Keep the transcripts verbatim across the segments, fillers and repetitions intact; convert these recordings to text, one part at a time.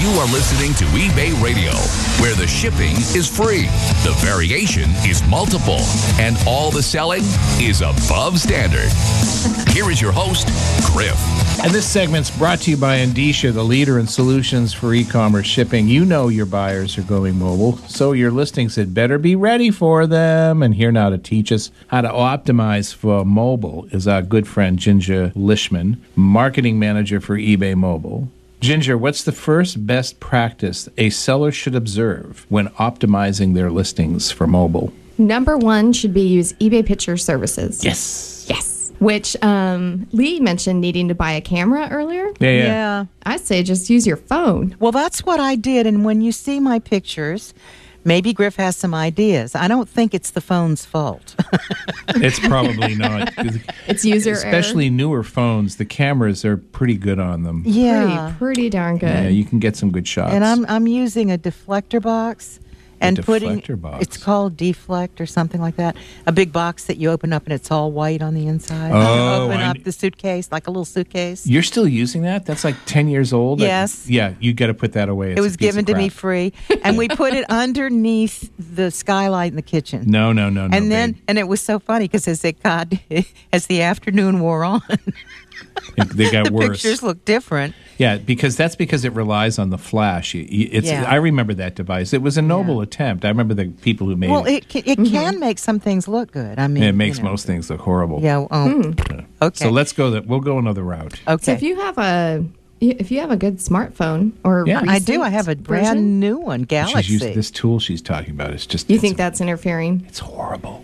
You are listening to eBay Radio, where the shipping is free, the variation is multiple, and all the selling is above standard. Here is your host, Griff. And this segment's brought to you by Endicia, the leader in solutions for e-commerce shipping. You know your buyers are going mobile, so your listings had better be ready for them. And here now to teach us how to optimize for mobile is our good friend Ginger Lishman, marketing manager for eBay Mobile. Ginger, what's the first best practice a seller should observe when optimizing their listings for mobile? Number one should be use eBay Picture Services. Yes. Yes. Which um, Lee mentioned needing to buy a camera earlier. Yeah, yeah. Yeah. I say just use your phone. Well, that's what I did. And when you see my pictures, maybe Griff has some ideas. I don't think it's the phone's fault. It's probably not. It's user Especially error. newer phones, the cameras are pretty good on them. Yeah. Pretty, pretty darn good. Yeah, you can get some good shots. And I'm I'm using a deflector box. And putting deflector box. It's called Deflect or something like that. A big box that you open up and it's all white on the inside. Oh, open I up kn- the suitcase like a little suitcase. You're still using that? That's like ten years old? Yes. I, yeah, you got to put that away. It's It a was piece given of to me crap. free, and we put it underneath the skylight in the kitchen. No, no, no, no. and then, babe. and it was so funny because as it got, as the afternoon wore on, they got the worse. pictures looked different. Yeah, because that's because it relies on the flash. You- you- It's, Yeah. I remember that device. It was a noble attempt. I remember the people who made Well, it. it can, it can make some things look good. I mean, it makes you know. most things look horrible. Yeah. Oh, okay. So let's go. That we'll go another route. okay. So if you have a if you have a good smartphone or Yeah. I do. I recent have a brand version, new one, Galaxy. She's used this tool she's talking about. It's just. you it's, think that's interfering? it's horrible.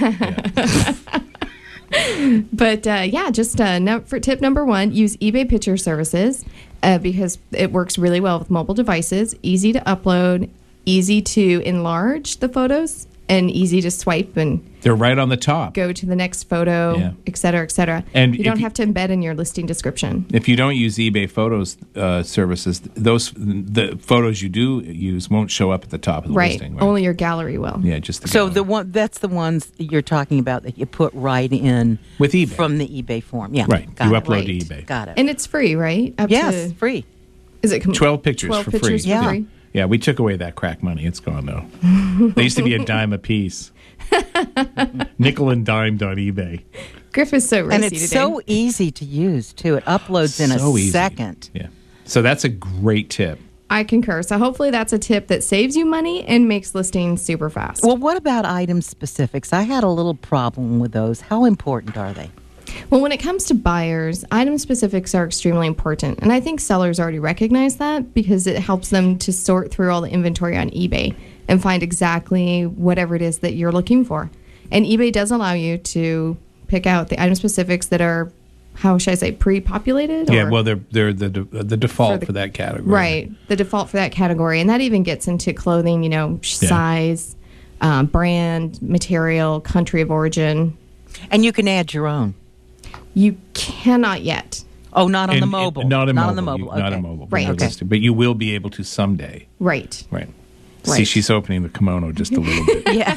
But uh, yeah, just uh, no, for tip number one, use eBay Picture Services uh, because it works really well with mobile devices. Easy to upload, easy to enlarge the photos, and easy to swipe and They're right on the top. go to the next photo, Yeah. et cetera, et cetera. And you don't if you- have to embed in your listing description. If you don't use eBay Photos uh, services, those the photos you do use won't show up at the top of the Right. listing. Right. Only your gallery will. Yeah, just the So gallery. the one that's the ones that you're talking about that you put right in With eBay. from the eBay form. Yeah, Right. Got You it. upload Right. to eBay. Got it. And it's free, right? Up yes, to, free. is it com- twelve pictures twelve for pictures free. Yeah. free? Yeah, we took away that crack money. It's gone now. They used to be a dime a piece. Nickel and dimed on eBay. Griff is so racy And it's today. so easy to use too. It uploads in So a easy. second. Yeah. So that's a great tip. I concur. So hopefully that's a tip that saves you money and makes listings super fast. Well, what about item specifics? I had a little problem with those. How important are they? Well, when it comes to buyers, item specifics are extremely important. And I think sellers already recognize that because it helps them to sort through all the inventory on eBay and find exactly whatever it is that you're looking for. And eBay does allow you to pick out the item specifics that are, how should I say, pre-populated? Yeah, or- well, they're they're the the default for, For the- that category. Right, the default for that category. And that even gets into clothing, you know, Yeah. size, um, brand, material, country of origin. And you can add your own. You cannot yet. Oh, not on And- the and- mobile. not in on the mobile. mobile. You- Not okay. in mobile. Right. Not Okay. listed, but you will be able to someday. Right. Right. See, Right. she's opening the kimono just a little bit. Yeah.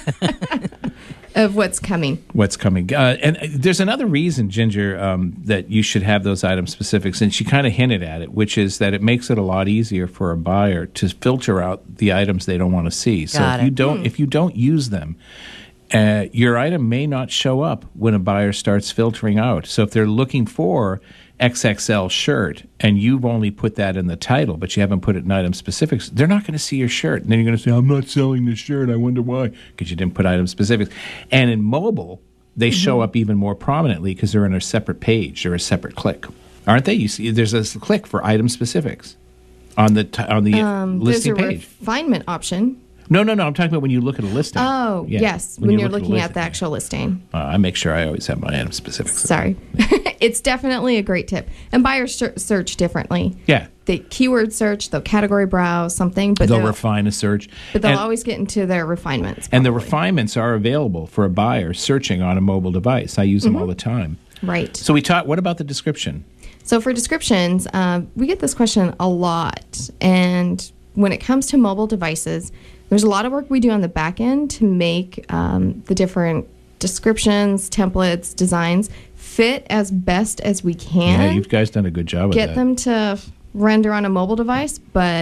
Of what's coming. What's coming. Uh, and uh, there's another reason, Ginger, um, that you should have those item specifics, and she kind of hinted at it, which is that it makes it a lot easier for a buyer to filter out the items they don't want to see. So Got if you it. don't, if you don't use them, uh, your item may not show up when a buyer starts filtering out. So if they're looking for X X L shirt and you've only put that in the title, but you haven't put it in item specifics, they're not going to see your shirt. And then you're going to say, I'm not selling this shirt. I wonder why. Because you didn't put item specifics. And in mobile, they show up even more prominently because they're in a separate page. They're a separate click. Aren't they? You see, there's a click for item specifics on the t- on the Um, there's a listing page. refinement option. No, no, no. I'm talking about when you look at a listing. Oh, Yeah, yes, when, you're look looking a at the listing. actual listing. Uh, I make sure I always have my item specifics. Sorry. It's definitely a great tip. And buyers ser- search differently. Yeah. They keyword search, they'll category browse something, but They'll they'll, refine a search. but they'll And- always get into their refinements. And the probably. refinements are available for a buyer searching on a mobile device. I use them all the time. Right. So we taught, what about the description? So for descriptions, um, we get this question a lot. And when it comes to mobile devices, there's a lot of work we do on the back end to make um, the different descriptions, templates, designs fit as best as we can. Yeah, you guys done a good job with Get that. them to render on a mobile device, but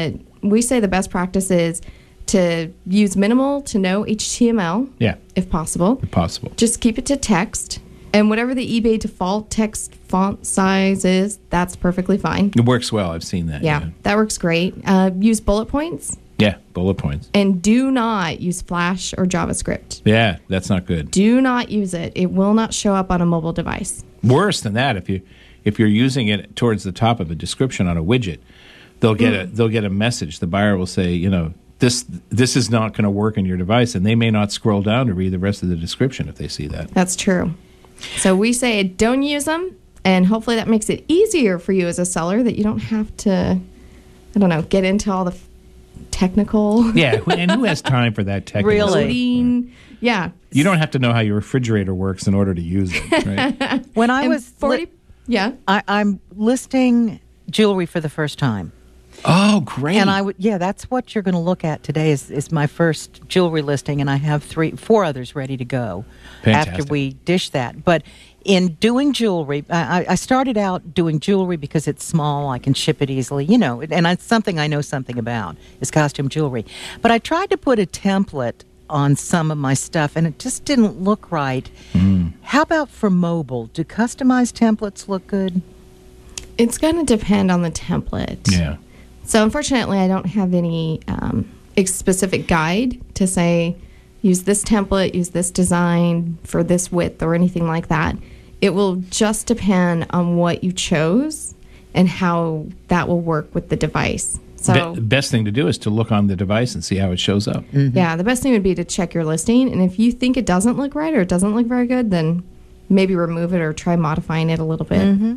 we say the best practice is to use minimal to no H T M L, Yeah, if possible. if possible. Just keep it to text. And whatever the eBay default text font size is, that's perfectly fine. It works well. I've seen that. Yeah, that works great. Uh, use bullet points. Yeah, bullet points. And do not use Flash or JavaScript. Yeah, that's not good. Do not use it. It will not show up on a mobile device. Worse than that, if you if you're using it towards the top of a description on a widget, they'll get a they'll get a message. The buyer will say, you know, this this is not going to work on your device, and they may not scroll down to read the rest of the description if they see that. That's true. So we say don't use them, and hopefully that makes it easier for you as a seller that you don't have to, I don't know, get into all the f- technical. Yeah, and who has time for that technical Really? coding. Yeah. You don't have to know how your refrigerator works in order to use it, right? When I And was forty. li- yeah. I, I'm listing jewelry for the first time. Oh, great. And I would, yeah, that's what you're going to look at today is, is my first jewelry listing, and I have three, four others ready to go Fantastic. after we dish that. But in doing jewelry, I, I started out doing jewelry because it's small, I can ship it easily, you know, and it's something I know something about is costume jewelry. But I tried to put a template on some of my stuff, and it just didn't look right. Mm. How about for mobile? Do customized templates look good? It's going to depend on the template. Yeah. So unfortunately, I don't have any um, ex- specific guide to say use this template, use this design for this width or anything like that. It will just depend on what you chose and how that will work with the device. So Be- best thing to do is to look on the device and see how it shows up. yeah, the best thing would be to check your listing. And if you think it doesn't look right or it doesn't look very good, then maybe remove it or try modifying it a little bit. Mm-hmm.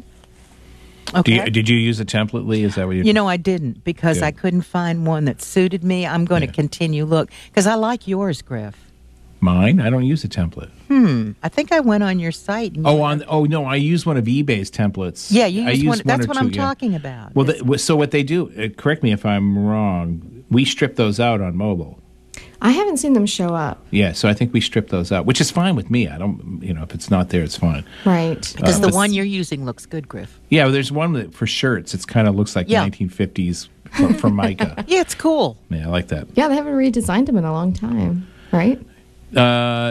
Do Okay. you, did you use a template, Lee? Is that what you? You know, I didn't because Good. I couldn't find one that suited me. I'm going Yeah. to continue look because I like yours, Griff. Mine? I don't use a template. Hmm. I think I went on your site. And Oh, on oh no, I use one of eBay's templates. yeah, you I use use one. That's or what two, I'm yeah. talking about. Well, It's- the, so what they do? Uh, correct me if I'm wrong. We strip those out on mobile. I haven't seen them show up. Yeah, so I think we strip those out, which is fine with me. I don't, you know, if it's not there, it's fine. Right. because uh, the this- one you're using looks good, Griff. Yeah, well, there's one that for shirts. It's kind of looks like Yeah. nineteen fifties from, from Micah. Yeah, it's cool. Yeah, I like that. Yeah, they haven't redesigned them in a long time, right? Uh,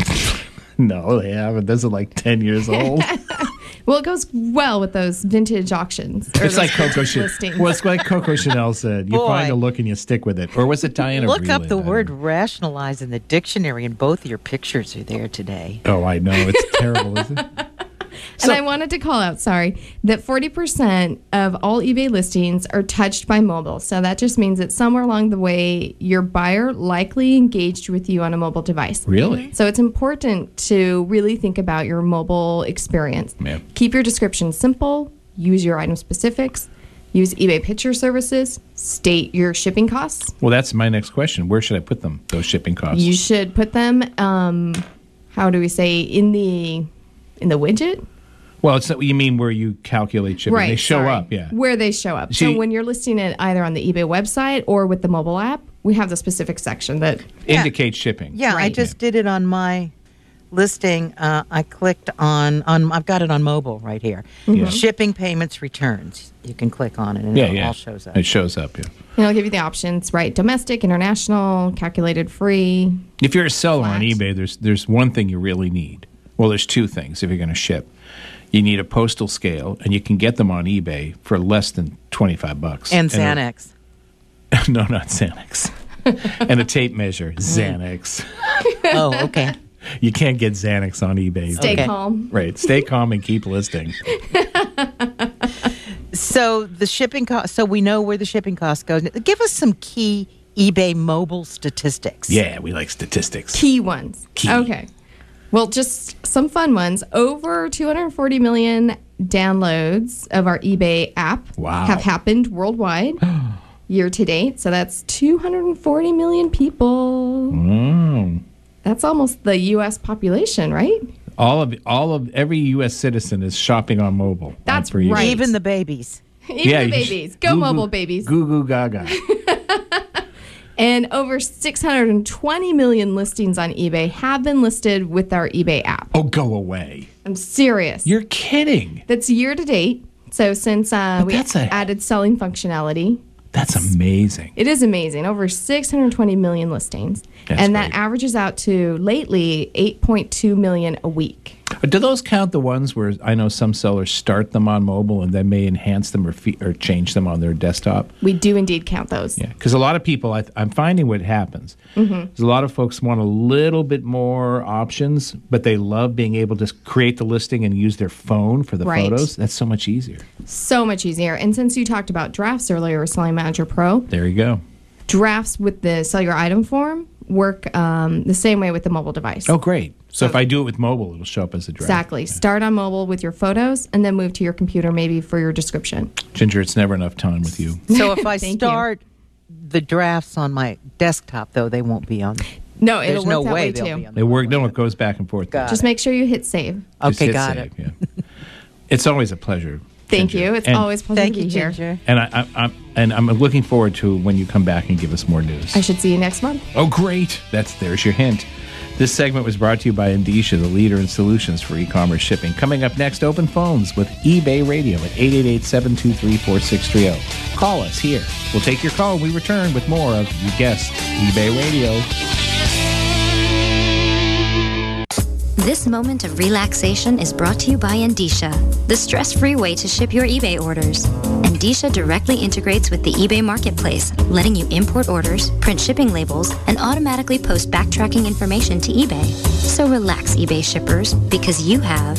no, they haven't. Those are like ten years old. Well, it goes well with those vintage auctions. or It's those like Coco vintage Chanel. listings. Well, it's like Coco Chanel said. You Boy. find a look and you stick with it. Or was it Diana? Look up Vreeland? the I don't word know. rationalize in the dictionary, and both of your pictures are there today. Oh, I know. It's terrible, isn't it? And I wanted to call out, sorry, that forty percent of all eBay listings are touched by mobile. So that just means that somewhere along the way, your buyer likely engaged with you on a mobile device. Really? So it's important to really think about your mobile experience. Yeah. Keep your description simple, use your item specifics, use eBay picture services, state your shipping costs. Well, that's my next question. Where should I put them, those shipping costs? You should put them, um, how do we say, in the in the widget? Well, it's you mean where you calculate shipping. Right. They show sorry. up, yeah. Where they show up. See- so when you're listing it either on the eBay website or with the mobile app, we have the specific section that Indicate shipping. Yeah, I Right. just did it on my listing. Uh, I clicked on on. I've got it on mobile right here. Yeah. Shipping, payments, returns. You can click on it, and Yeah, it yeah. all shows up. It shows up, yeah. it'll give you the options, right? Domestic, international, calculated free. If you're a seller on Flat. eBay, there's there's one thing you really need. Well, there's two things if you're going to ship. You need a postal scale, and you can get them on eBay for less than twenty-five bucks. And a- Xanax. no, not Xanax. And a tape measure, Xanax. Oh, okay. You can't get Xanax on eBay. Stay Okay. calm. Right. Stay calm and keep listing. So the shipping cost. So we know where the shipping cost goes. Give us some key eBay mobile statistics. Yeah, we like statistics. Key ones. Key. Okay. Well, just some fun ones. Over two hundred forty million downloads of our eBay app Wow. have happened worldwide year to date. So that's two hundred forty million people. Mm. That's almost the U S population, right? All of all of every U S citizen is shopping on mobile. That's on for eBay. right. Even the babies. Even Yeah, the you sh- babies. Go goo-goo- mobile babies. Goo goo gaga. And over six hundred twenty million listings on eBay have been listed with our eBay app. Oh, go away. I'm serious. You're kidding. That's year to date. So since uh, But we that's a- added selling functionality That's amazing. It is amazing. Over six hundred twenty million listings. That's and that great. averages out to, lately, eight point two million a week. Do those count the ones where I know some sellers start them on mobile and then may enhance them or, fe- or change them on their desktop? We do indeed count those. Yeah, because a lot of people, I th- I'm finding what happens. Mm-hmm. is a lot of folks want a little bit more options, but they love being able to create the listing and use their phone for the Right. photos. That's so much easier. So much easier. And since you talked about drafts earlier with Selling Manager Pro, There you go. drafts with the Sell Your Item form work um, the same way with the mobile device. Oh, great. So, So- if I do it with mobile, it'll show up as a draft. Exactly. Start on mobile with your photos and then move to your computer maybe for your description. Ginger, it's never enough time with you. So if I Thank you. start the drafts on my desktop, though, they won't be on. No, There's it'll no work that way way they'll too. be on. They work. No, it goes back and forth. Got Just it. make sure you hit save. Just Okay, hit got save, it. Yeah. It's always a pleasure. Thank Ginger. you. It's And- always a pleasure Thank to be you, here. Ginger. And I, I, I'm and I'm looking forward to when you come back and give us more news. I should see you next month. Oh, great! That's there's your hint. This segment was brought to you by Endicia, the leader in solutions for e-commerce shipping. Coming up next, open phones with eBay Radio at eight eight eight, seven two three, four six three zero. Call us here. We'll take your call. We return with more of, you guessed, eBay Radio. This moment of relaxation is brought to you by Endicia, the stress-free way to ship your eBay orders. Endicia directly integrates with the eBay marketplace, letting you import orders, print shipping labels, and automatically post backtracking information to eBay. So relax, eBay shippers, because you have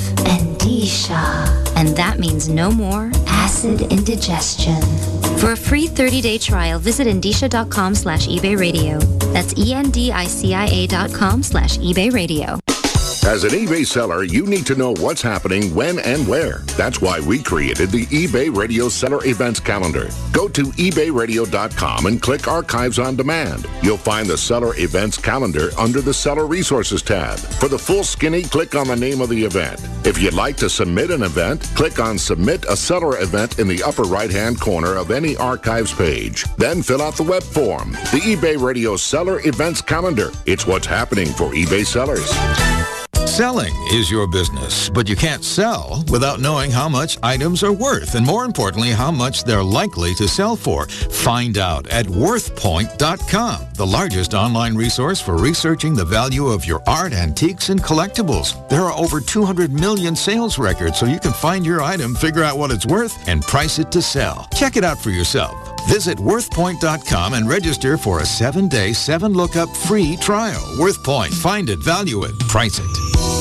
Endicia. And that means no more acid indigestion. For a free thirty-day trial, visit endicia.com slash eBay radio. That's E-N-D-I-C-I-A dot com slash eBay radio. As an eBay seller, you need to know what's happening when and where. That's why we created the eBay Radio Seller Events Calendar. Go to ebay radio dot com and click Archives on Demand. You'll find the Seller Events Calendar under the Seller Resources tab. For the full skinny, click on the name of the event. If you'd like to submit an event, click on Submit a Seller Event in the upper right-hand corner of any Archives page. Then fill out the web form. The eBay Radio Seller Events Calendar. It's what's happening for eBay sellers. Selling is your business, but you can't sell without knowing how much items are worth and, more importantly, how much they're likely to sell for. Find out at worth point dot com, the largest online resource for researching the value of your art, antiques, and collectibles. There are over two hundred million sales records, so you can find your item, figure out what it's worth, and price it to sell. Check it out for yourself. Visit worth point dot com and register for a seven-day, seven-lookup free trial. WorthPoint. Find it, value it, price it.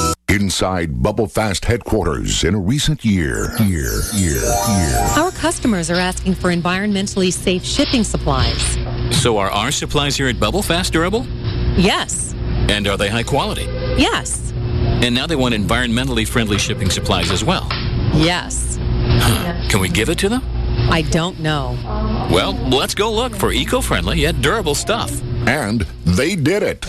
Inside Bubble Fast headquarters in a recent year, year, year, year. Our customers are asking for environmentally safe shipping supplies. So are our supplies here at Bubble Fast durable? Yes. And are they high quality? Yes. And now they want environmentally friendly shipping supplies as well. Yes. Can we give it to them? I don't know. Well, let's go look for eco-friendly yet durable stuff. And they did it.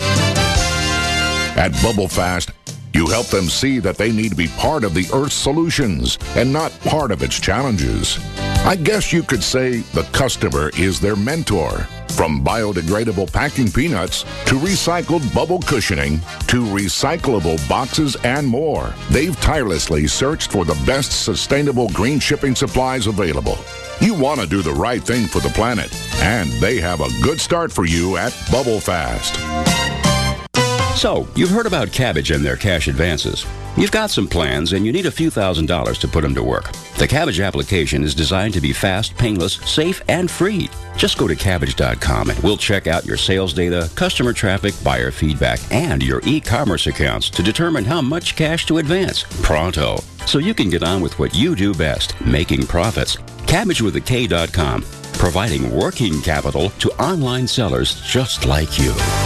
At Bubble Fast, you help them see that they need to be part of the Earth's solutions and not part of its challenges. I guess you could say the customer is their mentor. From biodegradable packing peanuts to recycled bubble cushioning to recyclable boxes and more, they've tirelessly searched for the best sustainable green shipping supplies available. You want to do the right thing for the planet, and they have a good start for you at Bubble Fast. So, you've heard about Cabbage and their cash advances. You've got some plans and you need a few thousand dollars to put them to work. The Cabbage application is designed to be fast, painless, safe, and free. Just go to cabbage dot com and we'll check out your sales data, customer traffic, buyer feedback, and your e-commerce accounts to determine how much cash to advance pronto, so you can get on with what you do best, making profits. Cabbage with a K dot com, providing working capital to online sellers just like you.